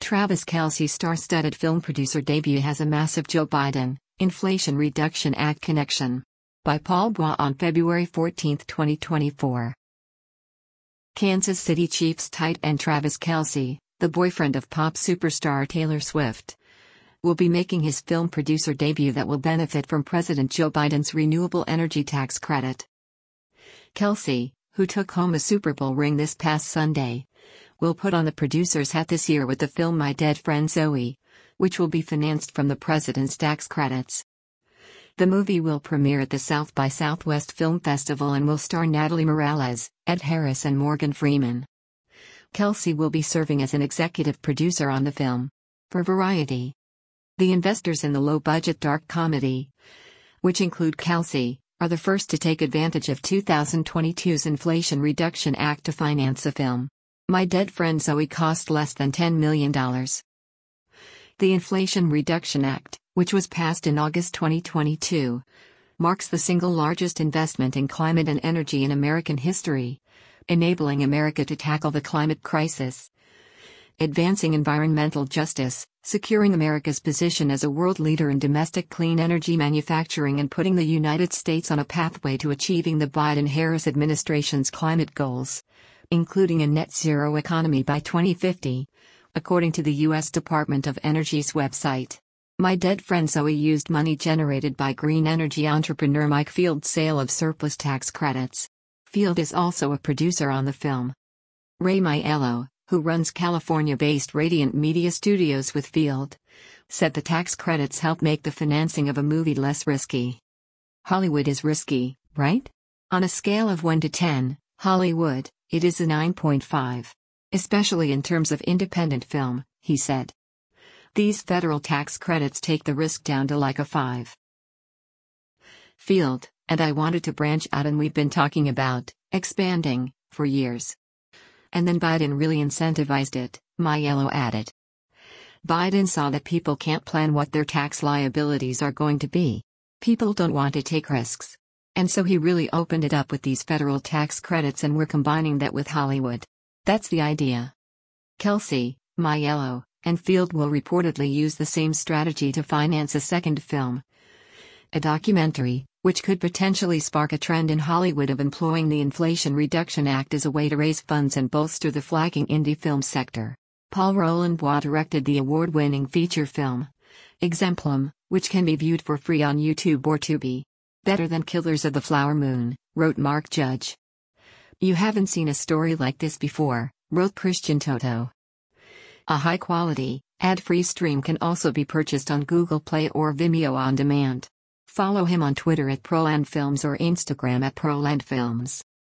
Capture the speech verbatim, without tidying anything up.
Travis Kelce star-studded film producer debut has a massive Joe Biden, Inflation Reduction Act connection. By Paul Bois on February fourteenth, twenty twenty-four. Kansas City Chiefs tight end Travis Kelce, the boyfriend of pop superstar Taylor Swift, will be making his film producer debut that will benefit from President Joe Biden's renewable energy tax credit. Kelce, who took home a Super Bowl ring this past Sunday, will put on the producer's hat this year with the film My Dead Friend Zoe, which will be financed from the president's tax credits. The movie will premiere at the South by Southwest Film Festival and will star Natalie Morales, Ed Harris and Morgan Freeman. Kelce will be serving as an executive producer on the film. For Variety, the investors in the low-budget dark comedy, which include Kelce, are the first to take advantage of two thousand twenty-two's Inflation Reduction Act to finance the film. My Dead Friend Zoe cost less than ten million dollars. The Inflation Reduction Act, which was passed in August twenty twenty-two, marks the single largest investment in climate and energy in American history, enabling America to tackle the climate crisis, advancing environmental justice, securing America's position as a world leader in domestic clean energy manufacturing, and putting the United States on a pathway to achieving the Biden-Harris administration's climate goals, including a net zero economy by twenty fifty, according to the U S Department of Energy's website. My Dead Friend Zoe used money generated by green energy entrepreneur Mike Field's sale of surplus tax credits. Field is also a producer on the film. Ray Maiello, who runs California-based Radiant Media Studios with Field, said the tax credits help make the financing of a movie less risky. Hollywood is risky, right? On a scale of one to ten, Hollywood, it is a nine point five. Especially in terms of independent film, he said. These federal tax credits take the risk down to like a five. Field, and I wanted to branch out, and we've been talking about expanding for years. And then Biden really incentivized it, Maiello added. Biden saw that people can't plan what their tax liabilities are going to be. People don't want to take risks. And so he really opened it up with these federal tax credits, and we're combining that with Hollywood. That's the idea. Kelce, Maiello, and Field will reportedly use the same strategy to finance a second film, a documentary, which could potentially spark a trend in Hollywood of employing the Inflation Reduction Act as a way to raise funds and bolster the flagging indie film sector. Paul Roland Bois directed the award-winning feature film, Exemplum, which can be viewed for free on YouTube or Tubi. Better than Killers of the Flower Moon, wrote Mark Judge. You haven't seen a story like this before, wrote Christian Toto. A high-quality, ad-free stream can also be purchased on Google Play or Vimeo on demand. Follow him on Twitter at Proland Films or Instagram at Proland Films.